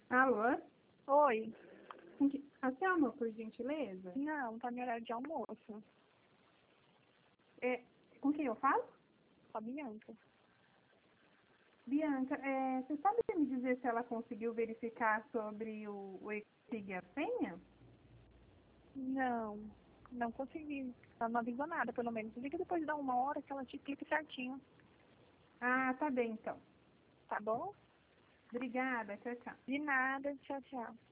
Alô? Oi. A Selma, por gentileza? Não, tá no horário de almoço. Com quem eu falo? Com a Bianca. Bianca, você sabe me dizer se ela conseguiu verificar sobre o e-sig e a senha? Não consegui. Ela não avisou nada, pelo menos. Liga depois de 1 hora que ela te explica certinho. Ah, tá bem então. Tá bom? Obrigada, tchau, tchau. De nada. Tchau, tchau.